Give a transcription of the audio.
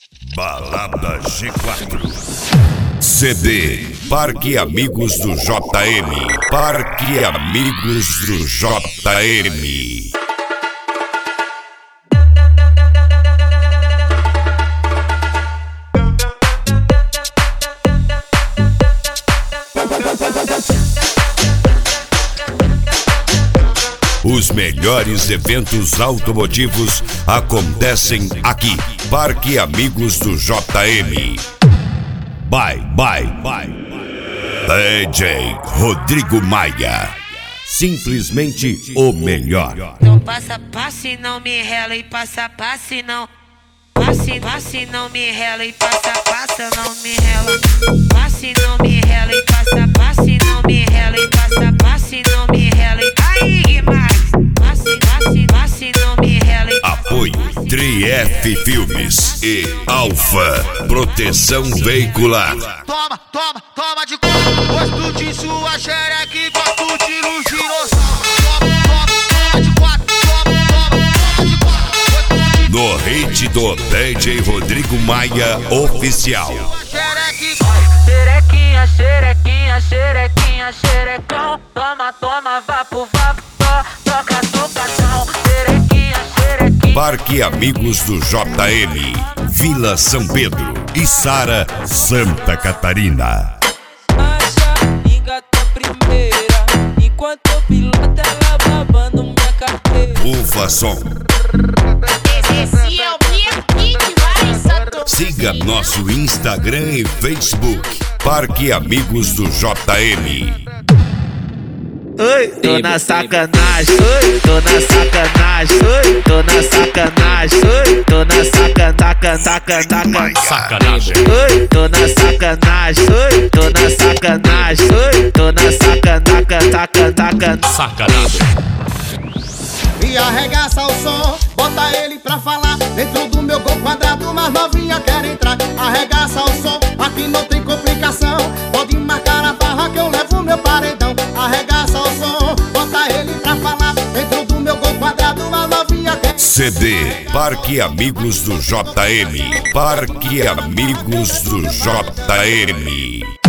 Balada G4 CD Parque Amigos do JM. Parque Amigos do JM. Os melhores eventos automotivos acontecem aqui. Parque Amigos do JM. Bye. DJ Rodrigo Maia. Simplesmente o melhor. Não passa, passe, não me rela e passa, passe, não. Passe, não me rela e passa, não me rela. Passe, não me rela e passa, não me rela e passa, não me rela e aí, mais. Passe, não me rela e Apoio Tri-F Filmes e Alfa Proteção Veicular. Toma de conta. Gosto de sua xereca e gosto de luz dinossauro. Toma de quatro. Toma de quatro. No hit do DJ Rodrigo Maia Oficial. Xerequinha, xerecão. Toma, vapo, toca, tocatão. Xerequinha. Parque Amigos do JM. Vila São Pedro e Sara, Santa Catarina. Engata primeira, enquanto eu piloto ela babando minha carteira. Ufa Som. esse é o minha que vai sato. Siga nosso Instagram e Facebook. Parque Amigos do JM. Oi, tô na sacanagem, oi, tô na sacanagem, oi, tô na sacanagem, oi, tô na Sacanagem. oi, tô na sacanagem, oi, tô na sacanagem, oi, tô na sacanagem. E arregaça o som, bota ele pra falar. Dentro do meu gol quadrado, mas novinha quer entrar. Arregaça o som, aqui não tem complicação. Pode marcar a barra que eu levo meu paredão. Arregaça o som, bota ele pra falar. Dentro do meu gol quadrado, mas novinha quer. CD Parque Amigos do JM. Parque Amigos do JM.